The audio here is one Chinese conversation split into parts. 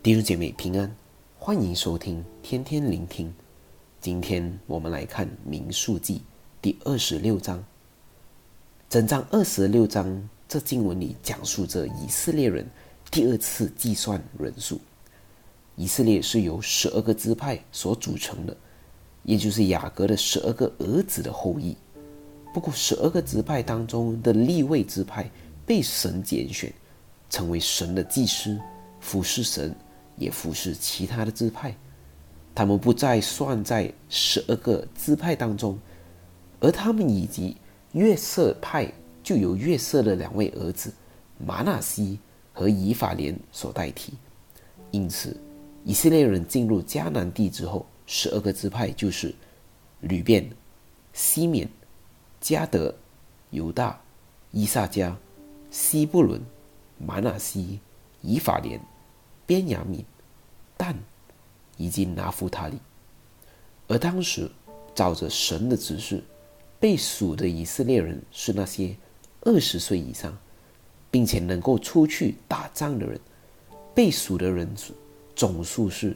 弟兄姐妹平安，欢迎收听天天聆听。今天我们来看民数记第26章。整章26章，这经文里讲述着以色列人第二次计算人数。以色列是由12个支派所组成的，也就是雅各的12个儿子的后裔。不过12个支派当中的利未支派被神拣选，成为神的祭司，服侍神，也服侍其他的支派。他们不再算在12个支派当中，而他们以及约瑟派就由约瑟的2位儿子玛拿西和以法莲所代替。因此以色列人进入迦南地之后，12个支派就是吕便、西缅、迦得、犹大、以萨迦、西布伦、玛拿西、以法莲、便雅悯、但以及拿弗他利。而当时照着神的指示，被数的以色列人是那些20岁以上并且能够出去打仗的人。被数的人总数是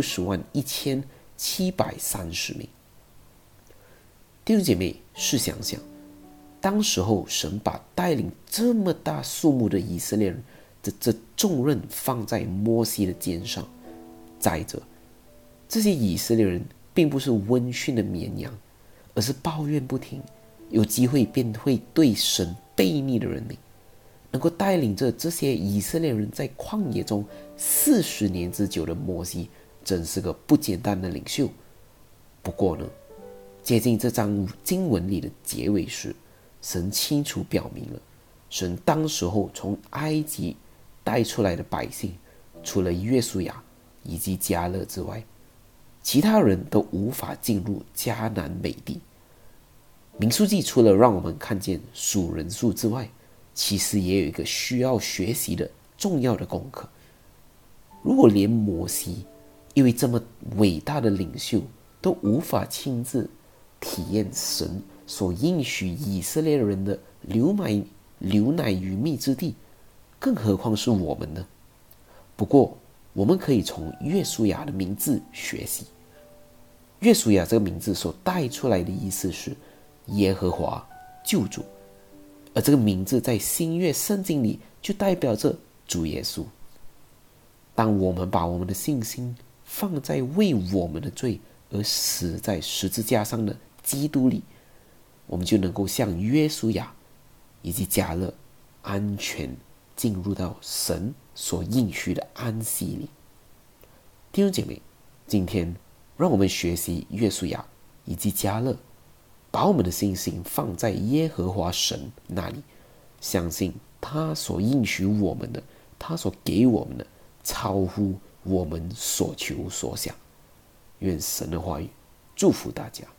601730名。弟兄姐妹，试想想，当时候神把带领这么大数目的以色列人的这重任放在摩西的肩上。再者，这些以色列人并不是温驯的绵羊，而是抱怨不停，有机会便会对神悖逆的人民。能够带领着这些以色列人在旷野中40年之久的摩西，真是个不简单的领袖。不过呢，接近这章经文里的结尾时，神清楚表明了，神当时候从埃及带出来的百姓，除了约书亚以及迦勒之外，其他人都无法进入迦南美地。民数记除了让我们看见数人数之外，其实也有一个需要学习的重要的功课。如果连摩西一位这么伟大的领袖都无法亲自体验神所应许以色列人的流奶与蜜之地，更何况是我们呢？不过我们可以从约书亚的名字学习。约书亚这个名字所带出来的意思是耶和华救主，而这个名字在新约圣经里就代表着主耶稣。当我们把我们的信心放在为我们的罪而死在十字架上的基督里，我们就能够像约书亚以及迦勒安全进入到神所应许的安息里。弟兄姐妹，今天让我们学习约书亚以及迦勒，把我们的信心放在耶和华神那里，相信他所应许我们的，他所给我们的超乎我们所求所想。愿神的话语祝福大家。